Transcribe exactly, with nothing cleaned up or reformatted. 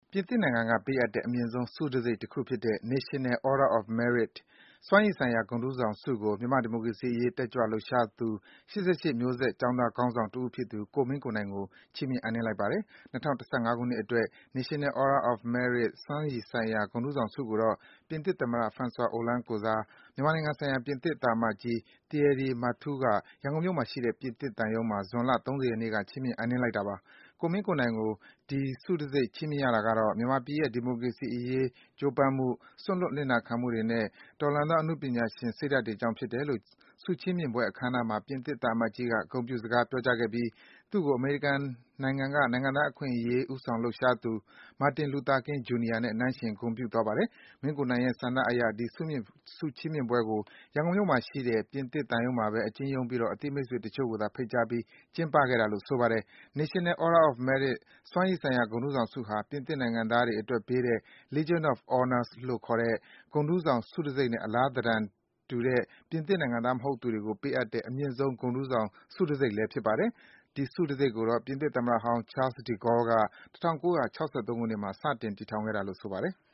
ပြင်သစ်နိုင်ငံက ပေးအပ်တဲ့ အမြင့်ဆုံး ဆုတံဆိပ်တခုဖြစ်တဲ့ National Order of Merit စွမ်းရည်ဆိုင်ရာ ဂုဏ်ထူးဆောင်ဆုကို မြန်မာ့ဒီမိုကရေစီအရေး တက်ကြွလှုပ်ရှားသူ ၈၈ မျိုးဆက် ကျောင်းသားခေါင်းဆောင်တဦးဖြစ်သူ ကိုမင်းကိုနိုင်ကို ချီးမြှင့် အပ်နှင်းလိုက်ပါတယ်။ ၂၀၁၅ ခုနှစ်အတွက် National Order of Merit စွမ်းရည်ဆိုင်ရာ ဂုဏ်ထူးဆောင်ဆုကိုတော့ ပြင်သစ်သမ္မတ François Hollande ကိုယ်စား မြန်မာနိုင်ငံဆိုင်ရာ ပြင်သစ်သံအမတ်ကြီး Thierry Martou က ရန်ကုန်မြို့မှာရှိတဲ့ ပြင်သစ်သံရုံးမှာ ဇွန်လ ၃၀ ရက်နေ့က ချီးမြှင့် အပ်နှင်းလိုက်တာပါ။ ကိုမင်းကိုနိုင်ကို ဒီဆုတံဆိပ် ချီးမြှင့်ရတာကတော့ မြန်မာပြည်ရဲ့ ဒီမိုကရေစီအရေး ကြိုးပမ်းမှု၊ စွန့်လွတ် နစ်နာခံမှုတွေနဲ့ တော်လှန်သော အနုပညာရှင် စိတ်ဓာတ်တွေကြောင့် ဖြစ်တယ်လို့ ဆုချီးမြှင့်ပွဲ အခမ်းအနားမှာ ပြင်သစ်သံအမတ်ကြီးက ဂုဏ်ပြုစကား ပြောကြားခဲ့ပြီး သူ့ကို အမေရိကန်နိုင်ငံက နိုင်ငံသားအခွင့်အရေး ဦးဆောင်လှုပ်ရှားသူ Martin Luther King, ဂျူနီယာ နဲ့ နှိုင်းယှဉ် ဂုဏ်ပြုသွားပါတယ်။ မင်းကိုနိုင်ရဲ့ ဆန္ဒအရ ဒီဆုချီးမြှင့်ပွဲကို ရန်ကုန်မြို့မှာရှိတဲ့ ပြင်သစ်သံရုံးမှာပဲ အကျဉ်းချုံးပြီး အသိမိတ်ဆွေတချို့ကိုသာ ဖိတ်ကြားပြီး ကျင်းပခဲ့တာလို့ ဆိုပါတယ်။ National Order of Merit စွမ်းရည်ဆိုင်ရာ ဂုဏ်ထူးဆောင်ဆုဟာ ပြင်သစ်နိုင်ငံသားတွေအတွက်ပေးတဲ့ Legion of Honor လို့ခေါ်တဲ့ ဂုဏ်ထူးဆောင် ဆုတံဆိပ်နဲ့ အလားသဏ္ဍာန်တူတဲ့ ပြင်သစ်နိုင်ငံသား မဟုတ်သူတွေကို ပေးအပ်တဲ့ အမြင့်ဆုံး ဂုဏ်ထူးဆောင် ဆုတံဆိပ်လည်း ဖြစ်ပါတယ်။ ဒီဆုတံဆိပ်ကိုတော့ ပြင်သစ်သမ္မတဟောင်း Charles de Gaulle က ၁၉၆၃ ခုနှစ်မှာ စတင် တည်ထောင်ခဲ့တာလို့ ဆိုပါတယ်။